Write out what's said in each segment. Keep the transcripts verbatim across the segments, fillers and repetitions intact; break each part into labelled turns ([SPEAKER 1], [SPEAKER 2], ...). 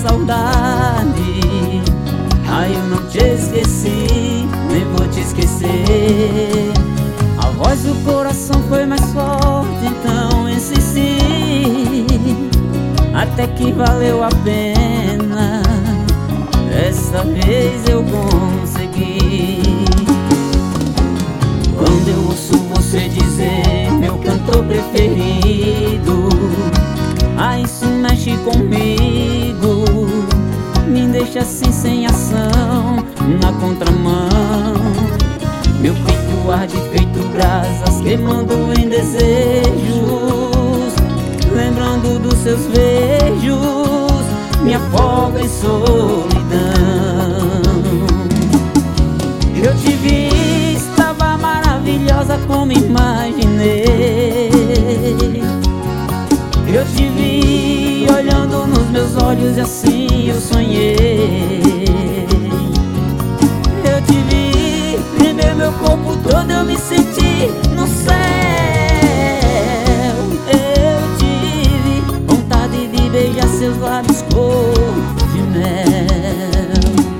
[SPEAKER 1] saudade. Ai, eu não te esqueci, nem vou te esquecer. A voz do coração foi mais forte, então insisti, até que valeu a pena. Dessa vez eu consegui. Quando eu ouço você dizer meu cantor preferido, ah, isso mexe comigo, me deixa assim sem ação, na contramão. Meu peito arde feito brasas, queimando em desejos, lembrando dos seus beijos, me afoga em solidão. Eu te vi, estava maravilhosa como imaginei. Eu te vi olhando nos meus olhos e assim eu sonhei. Eu te vi, tremeu meu corpo todo, eu me senti no céu. Eu tive vontade de beijar seus lábios cor de mel.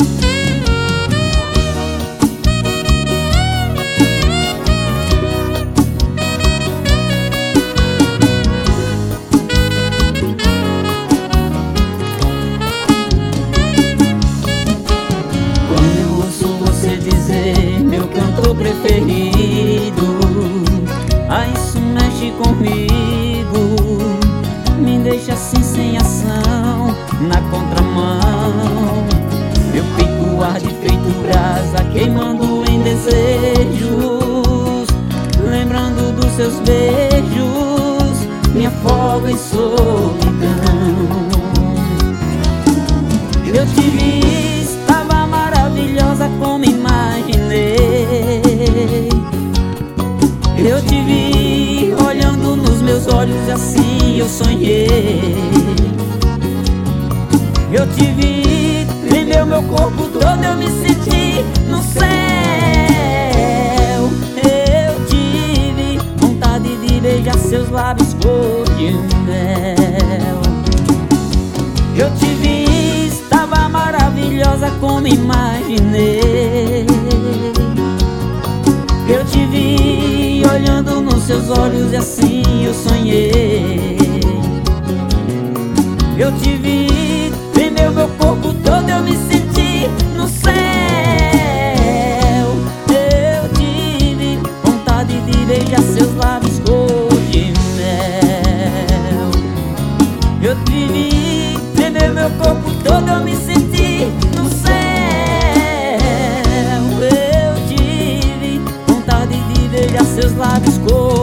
[SPEAKER 1] Meu cantor preferido, ah, isso mexe comigo, me deixa assim sem ação, na contramão. Meu peito arde feito brasa, queimando em desejos, lembrando dos seus beijos, me afoga em solidão. Eu te vi, estava maravilhosa como imaginei. Eu te vi olhando nos meus olhos e assim eu sonhei. Eu te vi, tremeu meu corpo todo, eu me senti no céu. Eu tive vontade de beijar seus lábios cor de mel. Eu te vi, estava maravilhosa como imaginei. Eu te vi olhando nos seus olhos e assim eu sonhei. Eu te vi, tremeu meu corpo todo, eu me senti no céu. Eu tive vontade de beijar seus lábios cor de mel. Eu te vi, tremeu meu corpo todo, eu me senti no céu. Eu tive vontade de beijar seus lábios cor